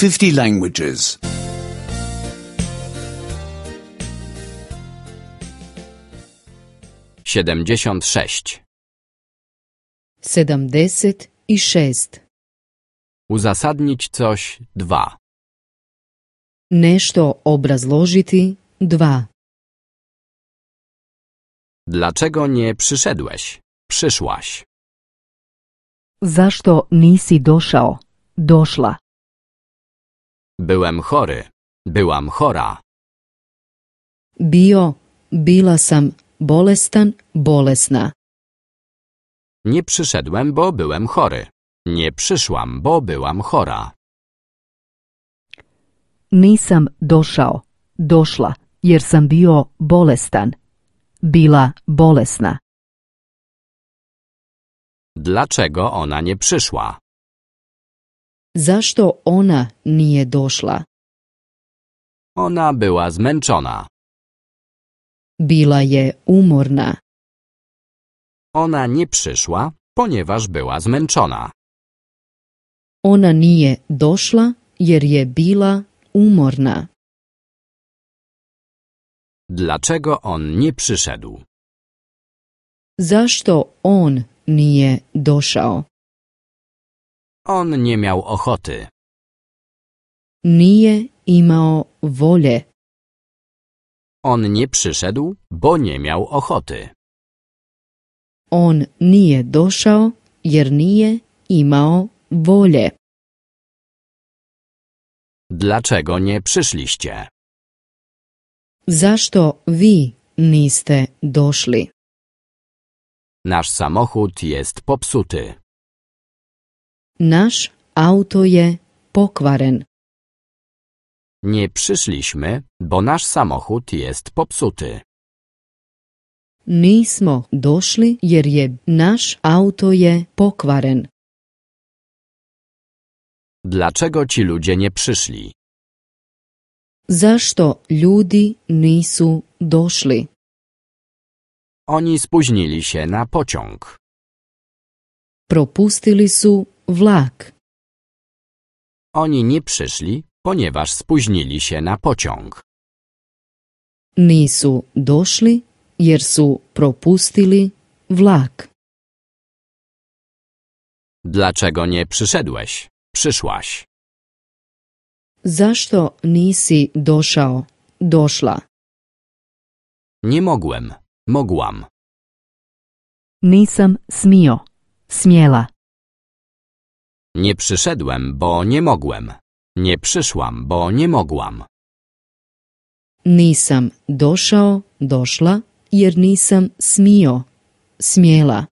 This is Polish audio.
50 languages. 76. 76. Uzasadnić coś 2. Nešto obrazložiti 2. Dlaczego nie przyszedłeś? Przyszłaś. Zašto nisi došao? Došla. Byłem chory. Byłam chora. Bila sam bolestan, bolesna. Nie przyszedłem, bo byłem chory. Nie przyszłam, bo byłam chora. Nisam došao. Došla, jer sam bio bolestan. Bila bolesna. Dlaczego ona nie przyszła? Zašto ona nije došla? Ona była zmęczona. Bila je umorna. Ona nie przyszła, ponieważ była zmęczona. Ona nije došla jer je bila umorna. Dlaczego on nie przyszedł? Zašto on nije došao? On nie miał ochoty. Nije imao volje. On nie przyszedł, bo nie miał ochoty. On nije došao jer nije imao volje. Dlaczego nie przyszliście? Zašto vi niste došli? Nasz samochód jest popsuty. Naš auto je pokvaren. Nie przyszliśmy, bo nasz samochód jest popsuty. Nismo došli jer je naš auto je pokvaren. Dlaczego ci ludzie nie przyszli? Zašto ljudi nisu došli? Oni spóźnili się na pociąg. Propustili su vlak. Oni nie przyszli, ponieważ spóźnili się na pociąg. Nisu došli jer su propustili vlak. Dlaczego nie przyszedłeś? Przyszłaś. Zašto nisi došao? Došla. Nie mogłem. Mogłam. Nisam smio. Smjela. Nie przyszedłem, bo nie mogłem. Nie przyszłam, bo nie mogłam. Nisam došao, došla, jer nisam smio, smjela.